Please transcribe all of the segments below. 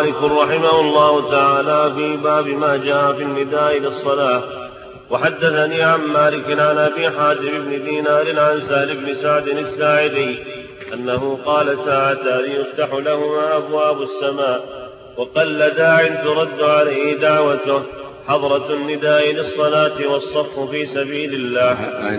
مالك رحمه الله تعالى في باب ما جاء في النداء للصلاة. وحدثني عن مالك عن أبي حازم بن دينار عن سهل بن سعد الساعدي أنه قال ساعتان يفتح لهما أبواب السماء وقل داع ترد عليه دعوته: حضرة النداء للصلاة والصف في سبيل الله.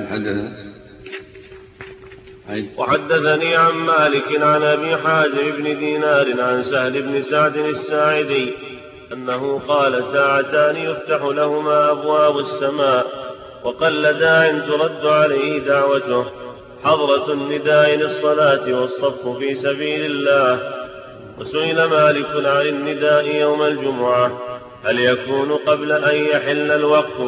وحدثني عن مالك عن أبي حازم بن دينار عن سهل بن سعد الساعدي أنه قال ساعتان يفتح لهما أبواب السماء وقل داع ترد عليه دعوته: حضرة النداء للصلاة والصف في سبيل الله. وسئل مالك عن النداء يوم الجمعة هل يكون قبل أن يحل الوقت؟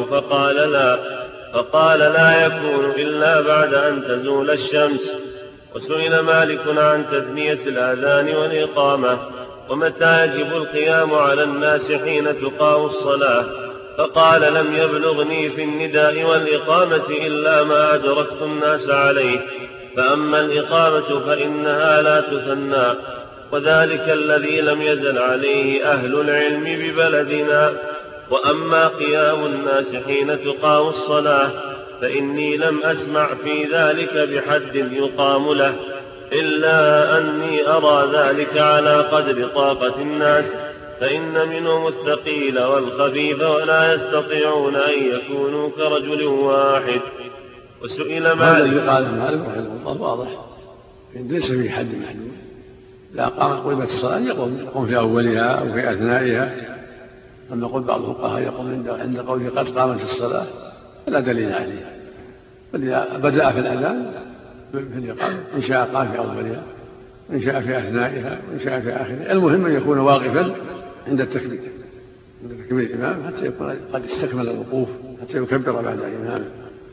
فقال لا يكون إلا بعد أن تزول الشمس. وسئل مالك عن تثنية الأذان والإقامة ومتى يجب القيام على الناس حين تقام الصلاة، فقال لم يبلغني في النداء والإقامة إلا ما أدركت الناس عليه، فأما الإقامة فإنها لا تثنى، وذلك الذي لم يزل عليه أهل العلم ببلدنا. وأما قيام الناس حين تقام الصلاة فإني لم أسمع في ذلك بحد يقام له، إلا أني أرى ذلك على قدر طاقة الناس، فإن منهم الثقيل والخفيف ولا يستطيعون أن يكونوا كرجل واحد. وسئل مالك هذا اللي قاله مالك رحمه الله واضح، ليس في حد محدود، لا قامت الصلاة يقوم في أولها أو في أثنائها. أما يقول بعض الفقهاء يقوم عند قوله قد قامت الصلاة فلا دليل عليه، فإذا بدأ في الأذان في الإقامة إن شاء قام في أولها وإن شاء في أثنائها وإن شاء في آخرها، المهم أن يكون واقفا عند التكبير الإمام حتى يكون قد استكمل الوقوف حتى يكبر بعد الإمام.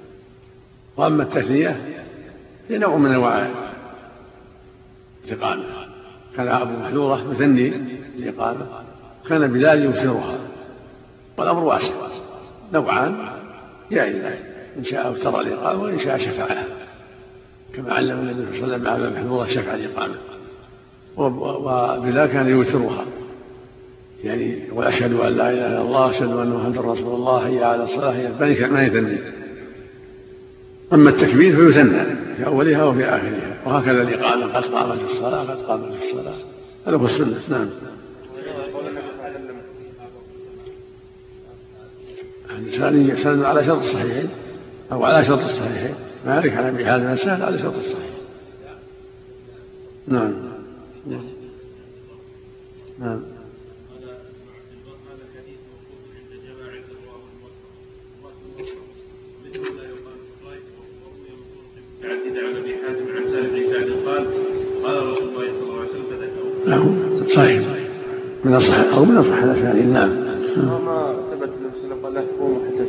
وأما التثنية هي نوع من أنواع الإقامة، كان أبو محذورة مثني الإقامة، كان بلال يوترها، والأمر واسع، نوعان يعني إن شاء اوتر الإقامة وإن شاء شفعها، كما علم النبي صلى الله عليه وسلم على محذورة شفع الإقامة. وبلال كان يوترها، يعني وأشهد أن لا إله إلا الله أشهد أن محمدا رسول الله حي على الصلاة ما يثني. أما التكبير فيثنى في أولها وفي آخرها، وهكذا الإقامة قد قامت الصلاة قد قامت الصلاة، هذا هو السنة. نعم. سند على شرط الصحيحين أو على شرط الصحيحين، مالك عن أبي حازم السهل على شرط الصحيح. نعم. نعم. عن أبي حازم عن سهل بن سعد قال رسول الله صلى الله عليه وسلم فذكره. نعم صحيح من الصحيح أو من الصحيح الثاني. نعم. ما ثبت قال لا تقوم حتى